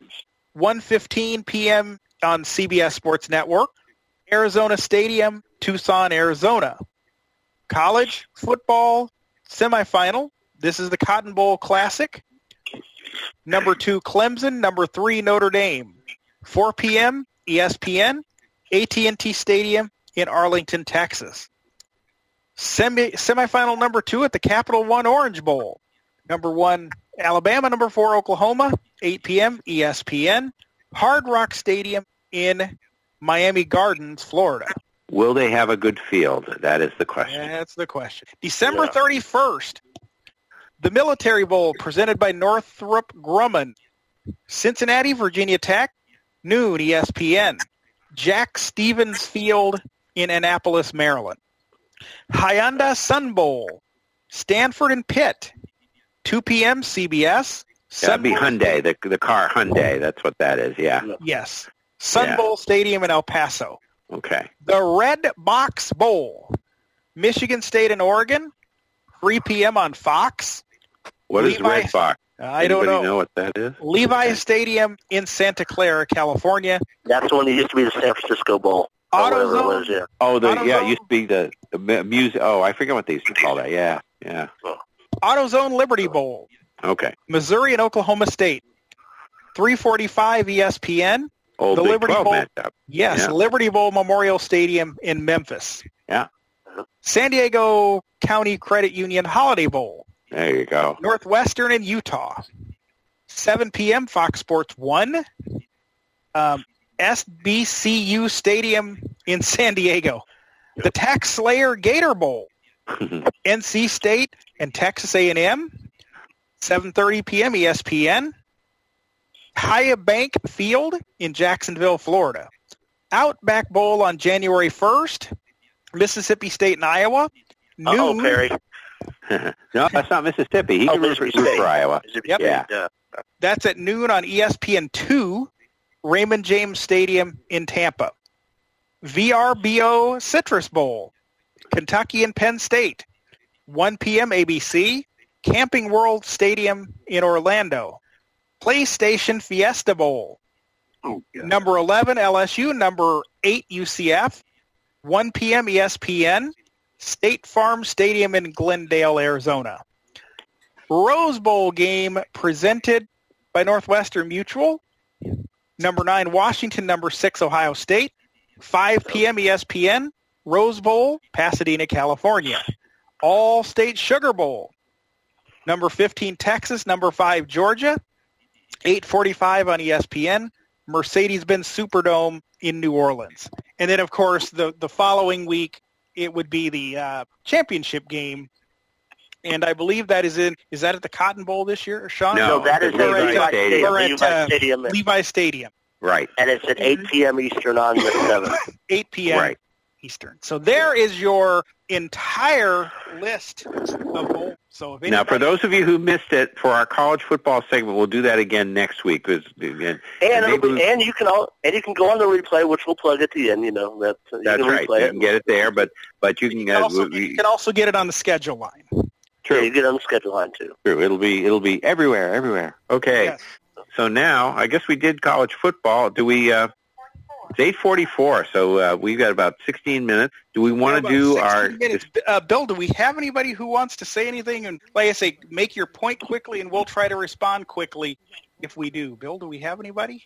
1:15 p.m. on CBS Sports Network. Arizona Stadium, Tucson, Arizona. College football semifinal. This is the Cotton Bowl Classic. Number 2, Clemson. Number 3, Notre Dame. 4 p.m. ESPN. AT&T Stadium in Arlington, Texas. Semifinal number 2 at the Capital One Orange Bowl. Number 1, Alabama. Number 4, Oklahoma. 8 p.m. ESPN. Hard Rock Stadium in Miami Gardens, Florida. Will they have a good field? That is the question. That's the question. December 31st, the Military Bowl presented by Northrop Grumman. Cincinnati, Virginia Tech. Noon, ESPN. Jack Stevens Field in Annapolis, Maryland. Hyundai Sun Bowl, Stanford and Pitt, 2 p.m. CBS. That'd be Hyundai, the car Hyundai. That's what that is, yeah. Yes. Sun Bowl Stadium in El Paso. Okay. The Red Box Bowl, Michigan State and Oregon, 3 p.m. on Fox. What is Red Box? I don't know. Anybody know what that is? Levi's Stadium in Santa Clara, California. That's the one that used to be the San Francisco Bowl. AutoZone. It used to be the music. Oh, I forget what they used to call that. Yeah. AutoZone Liberty Bowl. Okay. Missouri and Oklahoma State. 3:45 ESPN. The Big Liberty 12 Bowl. Matchup. Yes, Yeah. Liberty Bowl Memorial Stadium in Memphis. Yeah. San Diego County Credit Union Holiday Bowl. There you go. Northwestern and Utah. 7 p.m. Fox Sports 1. SBCU Stadium in San Diego. The Tax Slayer Gator Bowl. NC State and Texas A&M. 7:30 p.m. ESPN. Haya Bank Field in Jacksonville, Florida. Outback Bowl on January 1st. Mississippi State and Iowa. Noon. Perry. No, that's not Mississippi. He can root for Iowa. Yep. Yeah. That's at noon on ESPN2. Raymond James Stadium in Tampa. VRBO Citrus Bowl. Kentucky and Penn State. 1 p.m. ABC. Camping World Stadium in Orlando. PlayStation Fiesta Bowl. Number 11 LSU. Number 8 UCF. 1 p.m. ESPN. State Farm Stadium in Glendale, Arizona. Rose Bowl game presented by Northwestern Mutual. Number 9 Washington. Number 6 Ohio State. 5 p.m. ESPN. Rose Bowl, Pasadena, California. All-State Sugar Bowl. Number 15 Texas. Number 5 Georgia. 8:45 on ESPN. Mercedes-Benz Superdome in New Orleans. And then, of course, the following week, it would be the championship game. And I believe that is that at the Cotton Bowl this year, Sean? No, that is Levi Stadium. Levi Stadium. Right. And it's at 8 p.m. Eastern on the 7th. 8 p.m. Eastern. So there is your entire list of bowls. So if now, for those of you who missed it, for our college football segment, we'll do that again next week. And you can go on the replay, which we'll plug at the end. You know that's right. You can get it there, but you can. You can also get it on the schedule line. True. Yeah, you get it on the schedule line too. True. It'll be everywhere. Okay. Yes. So now, I guess we did college football. Do we? It's 8:44, so we've got about 16 minutes. Do we want to do our minutes? Bill, do we have anybody who wants to say anything? And like I say, make your point quickly, and we'll try to respond quickly if we do. Bill, do we have anybody?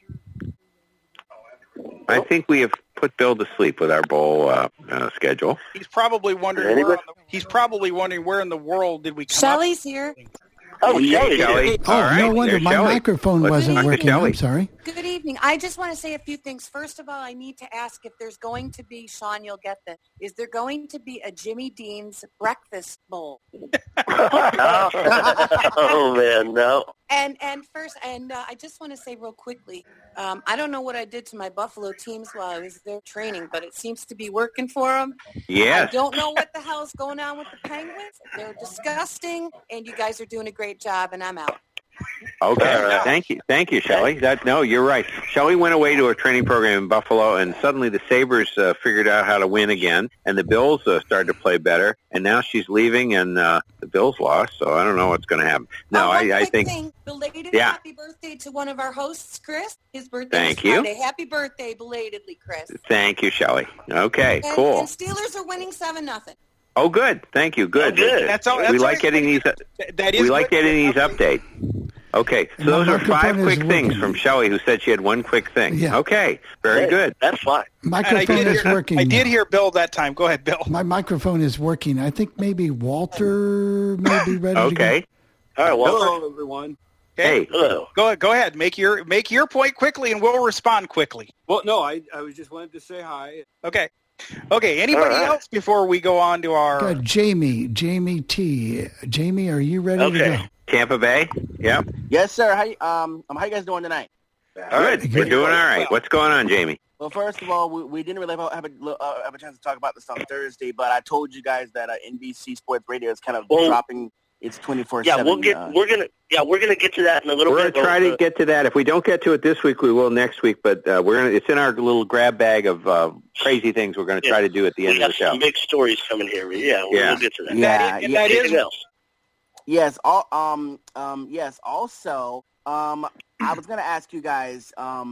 I think we have put Bill to sleep with our bowl schedule. He's probably wondering. Where in the world did we come Shelley's here. Oh, Shelley. Oh, right. no wonder my microphone wasn't working. Shelley. I'm sorry. Good evening. I just want to say a few things. First of all, I need to ask if there's going to be, Sean, you'll get this, is there going to be a Jimmy Dean's breakfast bowl? Oh, man, no. And I just want to say real quickly, I don't know what I did to my Buffalo teams while I was there training, but it seems to be working for them. Yes. I don't know what the hell's going on with the Penguins. They're disgusting, and you guys are doing a great job, and I'm out. Okay, thank you, Shelley. No, you're right. Shelley went away to a training program in Buffalo, and suddenly the Sabres figured out how to win again, and the Bills started to play better, and now she's leaving, and the Bills lost, so I don't know what's going to happen. No, I think... Belated happy birthday to one of our hosts, Chris. His birthday is Friday. Happy birthday, belatedly, Chris. Thank you, Shelley. Okay, cool. And Steelers are winning 7-0. Oh, good. Thank you. Good. Oh, good. That's all. We like getting these. We like getting these updates. Okay, so those are 5 quick things from Shelley, who said she had one quick thing. Yeah. Okay, very good. That's fine. Microphone is working. I did hear Bill that time. Go ahead, Bill. My microphone is working. I think maybe Walter may be ready to go. Okay. All right, well, hello, everyone. Hey. hello. Go ahead. Make your point quickly, and we'll respond quickly. Well, no, I was just wanted to say hi. Okay. Anybody else before we go on to our... Got Jamie T. Jamie, are you ready to go? Tampa Bay? Yep. Yes, sir. How you guys doing tonight? Good. We're doing all right. What's going on, Jamie? Well, first of all, we didn't really have a chance to talk about this on Thursday, but I told you guys that NBC Sports Radio is kind of dropping its 24/7. Yeah, we're gonna get to that in a little bit. We're gonna try to get to that. If we don't get to it this week, we will next week. But it's in our little grab bag of crazy things we're gonna try to do at the end of the show. We have some big stories coming here. But we'll get to that. Yeah. Else? Yes. Yes. Also, I was going to ask you guys,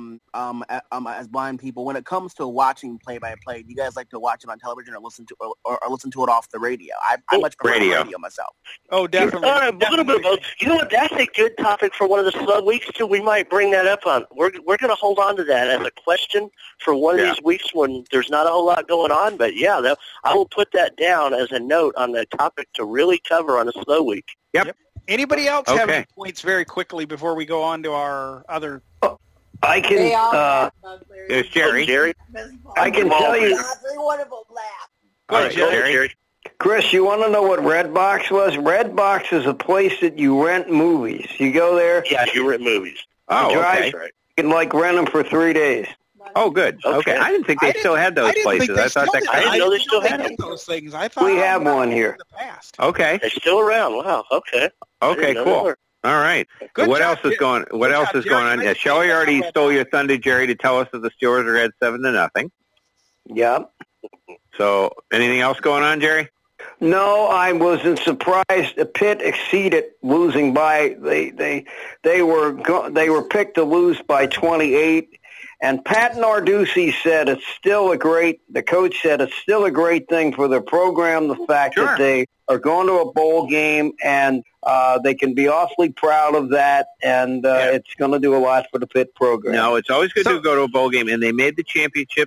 as blind people, when it comes to watching play-by-play, do you guys like to watch it on television or listen to it off the radio? I much prefer radio myself. Oh, definitely. A little bit of both. You know what? That's a good topic for one of the slow weeks, too. We might bring that up on. We're going to hold on to that as a question for one of these weeks when there's not a whole lot going on. But, I will put that down as a note on the topic to really cover on a slow week. Yep. Anybody else have any points very quickly before we go on to our other... I can... There's Jerry. Jerry? I can tell you... Every one of them laugh. Go ahead, Jerry. Chris, you want to know what Redbox was? Redbox is a place that you rent movies. You go there... Yeah, you rent movies. Oh, okay. You can, rent them for 3 days. Oh, good. Okay. I didn't think they still had those places. I thought that I didn't know they still had those things. I thought we have one here. In the past. Okay. They're still around. Wow. Okay. Okay, cool. All right. Good what job, else is going? What else is going on? Jerry. Shelley already stole your thunder, Jerry, to tell us that the Steelers are at 7-0. Yeah. So, anything else going on, Jerry? No, I wasn't surprised. Pitt exceeded losing by they were picked to lose by 28. And Pat Narduzzi said the coach said it's still a great thing for the program, the fact that are going to a bowl game, and they can be awfully proud of that, and it's going to do a lot for the Pitt program. No, it's always good to go to a bowl game, and they made the championship,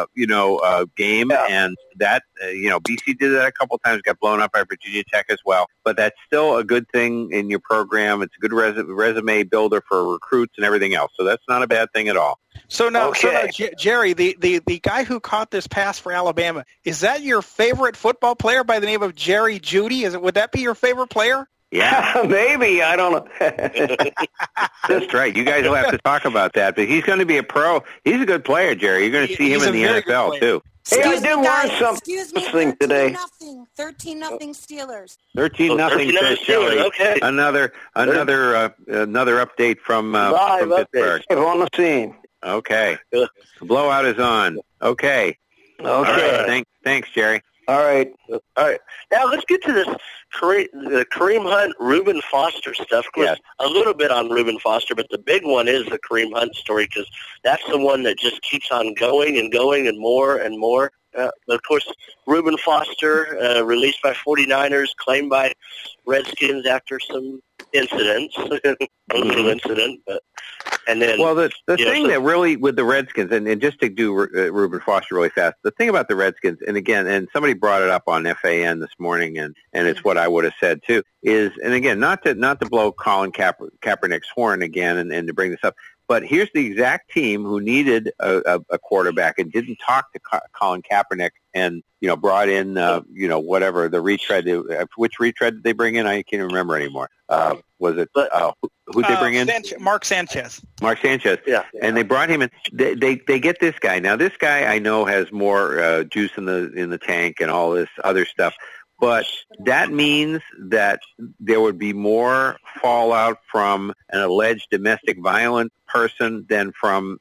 game, and that, BC did that a couple times, got blown up by Virginia Tech as well, but that's still a good thing in your program. It's a good resume builder for recruits and everything else, so that's not a bad thing at all. So now, Jerry, the guy who caught this pass for Alabama, is that your favorite football player by the name of Jerry Jeudy? Would that be your favorite player? Yeah. Maybe. I don't know. That's right. You guys will have to talk about that, but he's going to be a pro. He's a good player, Jerry. You're going to see him in the NFL, too. Hey, I did learn something today. 13-0 Steelers. 13-0 says Shelley. Okay. Another update from Pittsburgh. On the scene. Okay. The blowout is on. Okay. All right. Thanks, Jerry. All right. Now let's get to this the Kareem Hunt, Reuben Foster stuff. Of course, a little bit on Reuben Foster, but the big one is the Kareem Hunt story because that's the one that just keeps on going and going and more and more. Of course, Reuben Foster, released by 49ers, claimed by Redskins after some incidents, incident, but and then the thing that really with the Redskins, and just to do Reuben Foster really fast, the thing about the Redskins, and again, and somebody brought it up on FAN this morning, and it's what I would have said too, is, and again, not to blow Colin Kaepernick's horn again, and to bring this up, but here's the exact team who needed a quarterback and didn't talk to Colin Kaepernick and, brought in, whatever, the retread. Which retread did they bring in? I can't remember anymore. Was it, who'd they bring in? Mark Sanchez. Mark Sanchez. Yeah. And they brought him in. They get this guy. Now, this guy I know has more juice in the tank and all this other stuff. But that means that there would be more fallout from an alleged domestic violence person than from,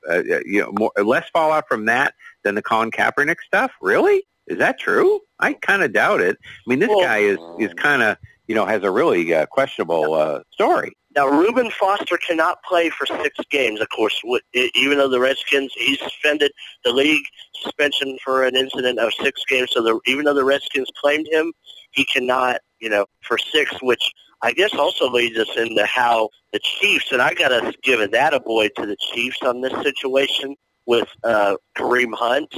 less fallout from that than the Colin Kaepernick stuff. Really? Is that true? I kind of doubt it. I mean, this guy is kind of, has a really questionable story. Now, Reuben Foster cannot play for 6 games, of course, even though the Redskins, he's suspended the league suspension for an incident of 6 games. So even though the Redskins claimed him, he cannot, for 6, which I guess also leads us into how the Chiefs, and I got to give an attaboy to the Chiefs on this situation with Kareem Hunt,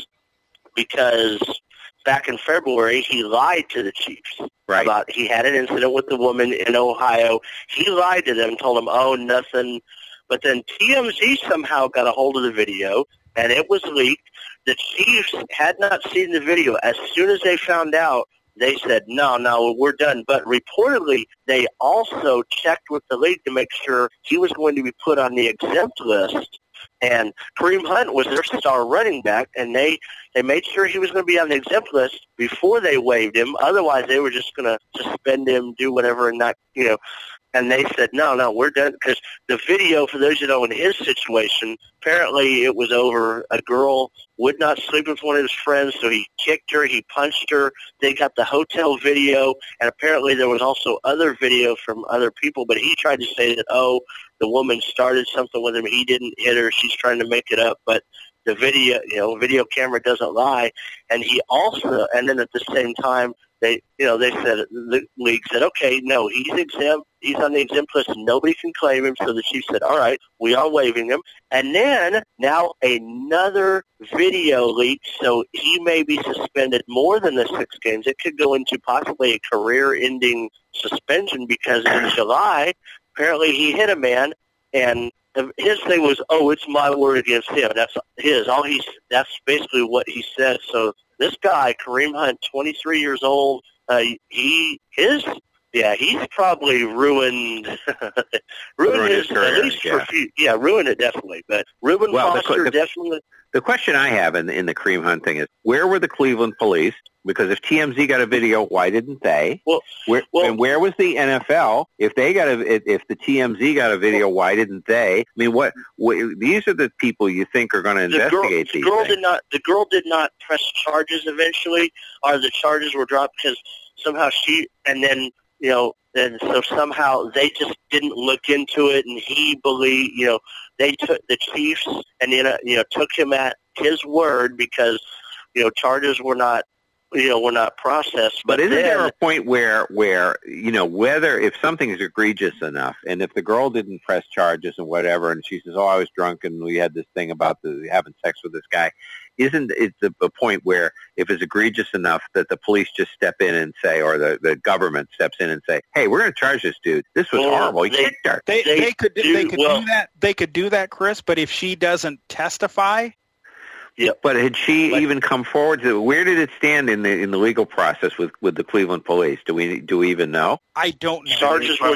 because back in February, he lied to the Chiefs about he had an incident with the woman in Ohio. He lied to them, told them, oh, nothing. But then TMZ somehow got a hold of the video, and it was leaked. The Chiefs had not seen the video. As soon as they found out, they said, no, we're done. But reportedly, they also checked with the league to make sure he was going to be put on the exempt list. And Kareem Hunt was their star running back, and they made sure he was going to be on the exempt list before they waived him. Otherwise, they were just going to suspend him, do whatever, and not, And they said, no, we're done. Because the video, for those who know, in his situation, apparently it was over a girl would not sleep with one of his friends, so he kicked her, he punched her. They got the hotel video, and apparently there was also other video from other people, but he tried to say that, the woman started something with him. He didn't hit her. She's trying to make it up, but the video camera doesn't lie. And he also, and then at the same time, they said, the league said, okay, no, he's exempt. He's on the exempt list. Nobody can claim him. So the Chiefs said, all right, we are waiving him. And then now another video leaked. So he may be suspended more than the 6 games. It could go into possibly a career-ending suspension because in July, apparently he hit a man, and his thing was, it's my word against him. That's his. That's basically what he said. So this guy, Kareem Hunt, 23 years old, he's probably ruined his career, at least for a few. Yeah, ruined it definitely. But Reuben Foster definitely. The question I have in the Kareem Hunt thing is, where were the Cleveland police? Because if TMZ got a video, why didn't they? And where was the NFL? If the TMZ got a video, why didn't they? I mean, what these are the people you think are going to investigate these things. The girl did not press charges eventually, or the charges were dropped because somehow and so somehow they just didn't look into it, and he believed, they took the Chiefs and took him at his word because charges were not were not processed. But isn't there a point where whether if something is egregious enough, and if the girl didn't press charges and whatever, and she says, "Oh, I was drunk and we had this thing about having sex with this guy," isn't it a point where if it's egregious enough that the police just step in and say, or the government steps in and say, "Hey, we're going to charge this dude. This was horrible. He kicked her." They could do that. They could do that, Chris. But if she doesn't testify. Yep. But had she even come forward to where did it stand in the legal process with the Cleveland police? Do we even know? I don't know. Charges were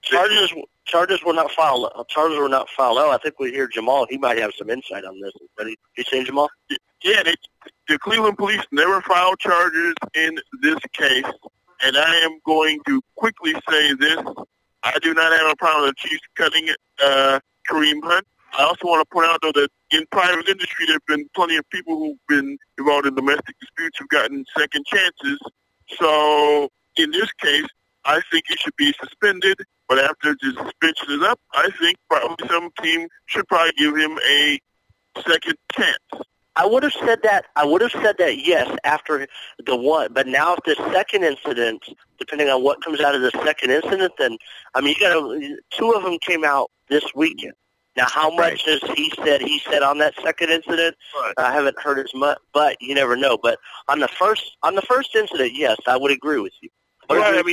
not filed. Charges were not filed. Oh, I think we hear Jamal. He might have some insight on this. But you saying, Jamal? Yeah, the Cleveland police never filed charges in this case, and I am going to quickly say this: I do not have a problem with the Chiefs cutting Kareem Hunt. I also want to point out, though, that in private industry, there have been plenty of people who've been involved in domestic disputes who've gotten second chances. So in this case, I think it should be suspended. But after the suspension is up, I think probably some team should probably give him a second chance. I would have said that. Yes, after the one. But now, if the second incident, depending on what comes out of the second incident, then you got two of them came out this weekend. Now, how much has he said on that second incident? Right. I haven't heard as much, but you never know. But on the first incident, yes, I would agree with you. I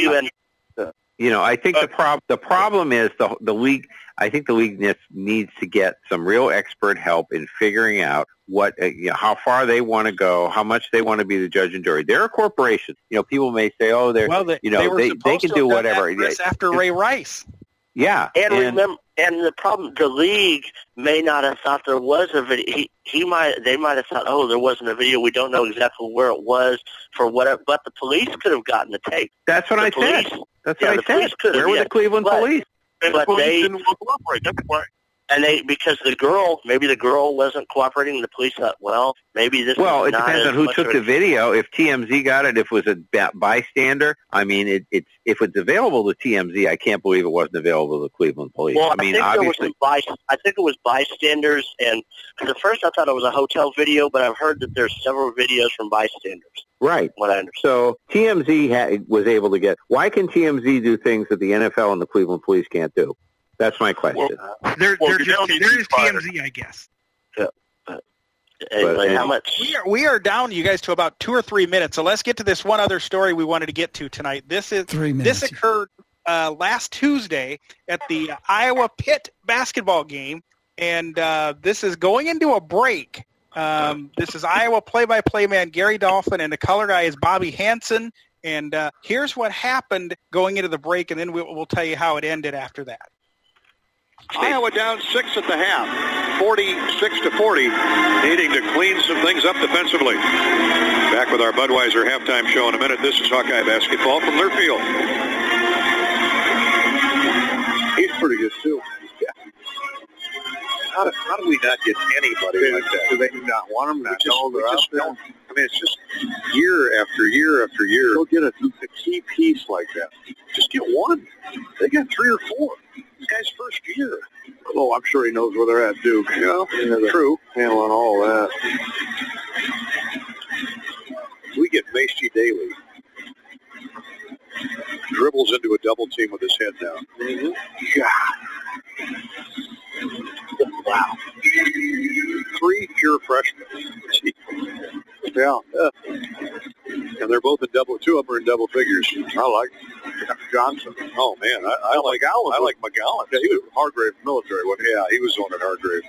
think the problem is the league. I think the league needs to get some real expert help in figuring out what how far they want to go, how much they want to be the judge and jury. They're a corporation. People may say, "Oh, they can do whatever." After Ray Rice. Yeah, and remember, and the problem, the league may not have thought there was a video. They might have thought, "Oh, there wasn't a video. We don't know exactly where it was for whatever." But the police could have gotten the tape. That's what I said. That's what I said. Where were the Cleveland police? And the police didn't want to cooperate. That's why. And because the girl wasn't cooperating. The police thought, well, maybe this. Well, is it depends on who took the video. If TMZ got it, if it was a bystander, if it's available to TMZ, I can't believe it wasn't available to the Cleveland police. Well, obviously, I think it was bystanders, and at first I thought it was a hotel video, but I've heard that there's several videos from bystanders. Right. What I understand. So TMZ was able to get. Why can TMZ do things that the NFL and the Cleveland police can't do? That's my question. They're just TMZ, I guess. Yeah. How much? We are down, you guys, to about 2 or 3 minutes. So let's get to this one other story we wanted to get to tonight. This occurred last Tuesday at the Iowa Pitt basketball game, and this is going into a break. This is Iowa play-by-play man Gary Dolphin, and the color guy is Bobby Hansen. And here's what happened going into the break, and then we'll tell you how it ended after that. Iowa down 6 at the half, 46-40, needing to clean some things up defensively. Back with our Budweiser halftime show in a minute. This is Hawkeye basketball from Learfield. He's pretty good, too. Yeah. How do we not get anybody like that? Do they not want them? Not know they're out there? I mean, it's just year after year after year. Go get a key piece like that. Just get one. They got 3 or 4. This guy's first year. Oh, I'm sure he knows where they're at, Duke. True. Handling all that. We get Macy Daly. Dribbles into a double team with his head down. Mm-hmm. God. Wow. 3 pure freshmen. Yeah. And they're both in two of them are in double figures. I like Johnson. Oh, man. I like McGowan. Yeah, he was Hargrave military. Yeah, he was on at Hargrave.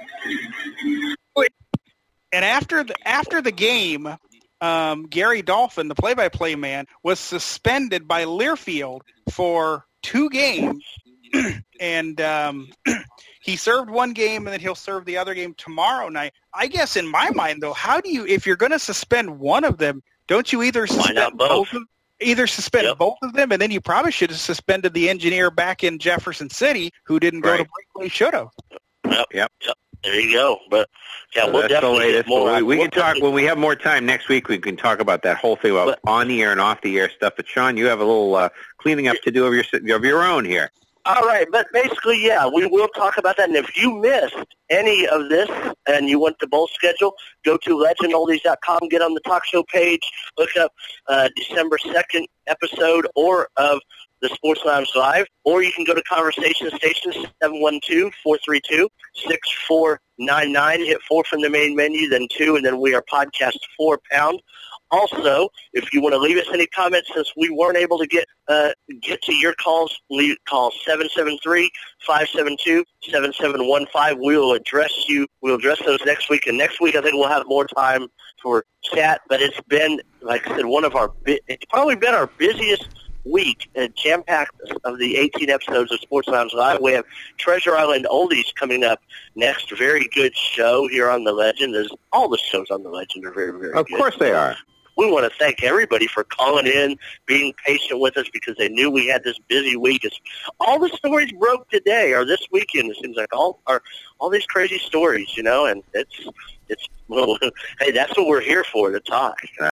And after the game, Gary Dolphin, the play-by-play man, was suspended by Learfield for 2 games. And he served 1 game, and then he'll serve the other game tomorrow night. I guess in my mind, though, if you're going to suspend one of them, don't you either suspend both of them, and then you probably should have suspended the engineer back in Jefferson City who didn't go to break when he should have. Yep. There you go. But so we'll definitely get more. We can talk when we have more time next week. We can talk about that whole thing about on the air and off the air stuff. But Sean, you have a little cleaning up to do of your own here. All right, but basically, yeah, we will talk about that. And if you missed any of this and you want the bowl schedule, go to legendoldies.com, get on the talk show page, look up December 2nd episode or of the Sports Lounge Live, or you can go to Conversation Station 712-432-6499, hit 4 from the main menu, then 2, and then we are podcast 4-pound. Also, if you want to leave us any comments, since we weren't able to get to your calls, call 773-572-7715. We will address you. We'll address those next week. And next week, I think we'll have more time for chat. But it's been, like I said, it's probably been our busiest week, jam-packed of the 18 episodes of Sports Lounge Live. We have Treasure Island Oldies coming up next. Very good show here on The Legend. All the shows on The Legend are very, very good. Of course they are. We want to thank everybody for calling in, being patient with us because they knew we had this busy week. All the stories broke today or this weekend. It seems like all these crazy stories, and it's well, hey, that's what we're here for, to talk.